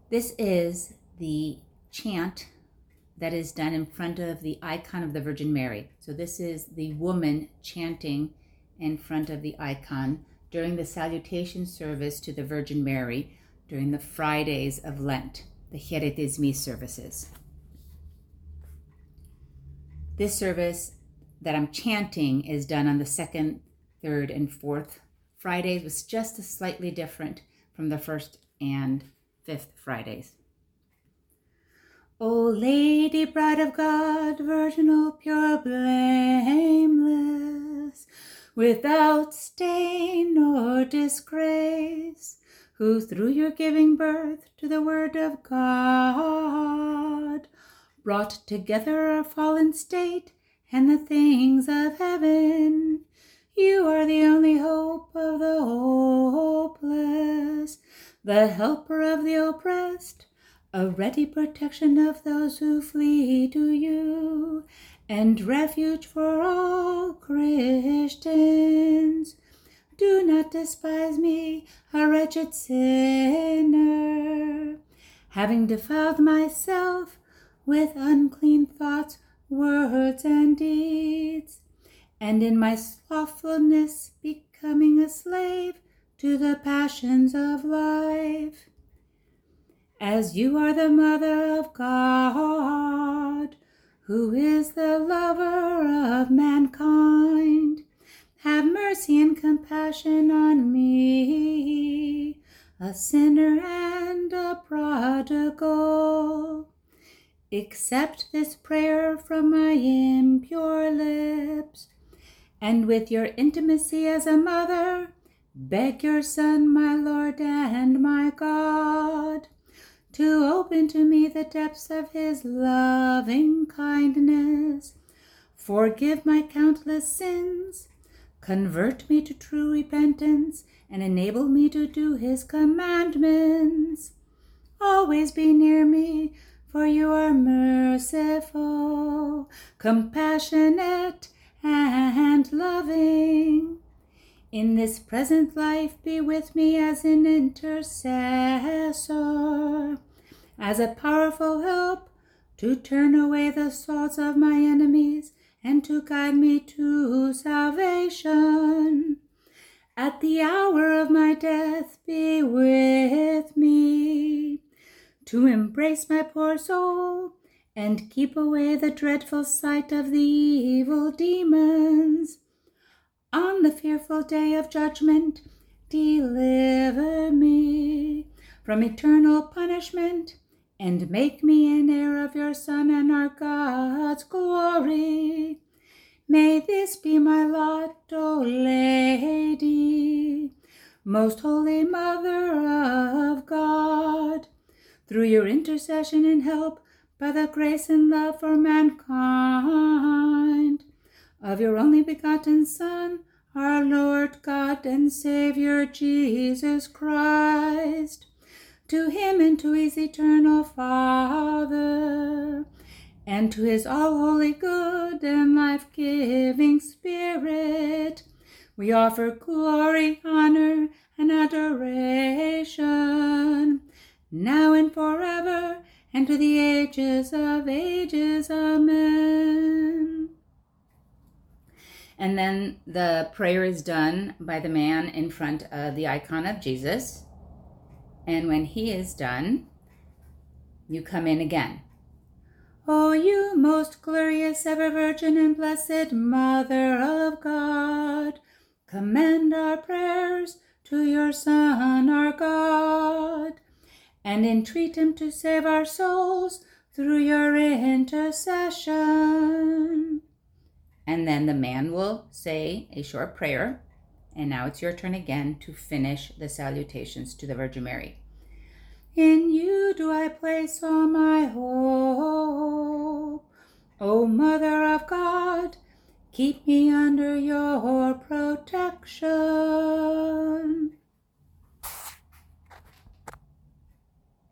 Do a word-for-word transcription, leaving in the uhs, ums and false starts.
This is the chant that is done in front of the icon of the Virgin Mary. So this is the woman chanting in front of the icon during the salutation service to the Virgin Mary during the Fridays of Lent, the Χαιρετισμοί services. This service that I'm chanting is done on the second, third, and fourth Fridays, was just a slightly different from the first and fifth Fridays. O Lady, Bride of God, virginal, pure, blameless, without stain or disgrace, who through your giving birth to the Word of God brought together our fallen state and the things of heaven, you are the only hope of the hopeless, the helper of the oppressed, a ready protection of those who flee to you, and refuge for all Christians. Do not despise me, a wretched sinner, having defiled myself with unclean thoughts, words, and deeds, and in my slothfulness becoming a slave to the passions of life. As you are the Mother of God, who is the lover of mankind, have mercy and compassion on me, a sinner and a prodigal. Accept this prayer from my impure lips, and with your intimacy as a mother, beg your Son, my Lord and my God, to open to me the depths of his loving kindness, forgive my countless sins, convert me to true repentance, and enable me to do his commandments. Always be near me, for you are merciful, compassionate, and loving. In this present life, be with me as an intercessor, as a powerful help to turn away the thoughts of my enemies and to guide me to salvation. At the hour of my death, be with me, to embrace my poor soul and keep away the dreadful sight of the evil demons. On the fearful day of judgment, deliver me from eternal punishment, and make me an heir of your Son and our God's glory. May this be my lot, O Lady, most holy Mother of God. Through your intercession and help, by the grace and love for mankind, of your only begotten Son, our Lord God and Savior Jesus Christ, to him and to his eternal Father, and to his all-holy, good, and life-giving Spirit, we offer glory, honor, and adoration, now and forever, and to the ages of ages. Amen. And then the prayer is done by the man in front of the icon of Jesus. And when he is done, you come in again. O you most glorious, ever Virgin and blessed Mother of God, commend our prayers to your Son, our God, and entreat him to save our souls through your intercession. And then the man will say a short prayer, and now it's your turn again to finish the salutations to the Virgin Mary. In you do I place all my hope, O Mother of God, keep me under your protection.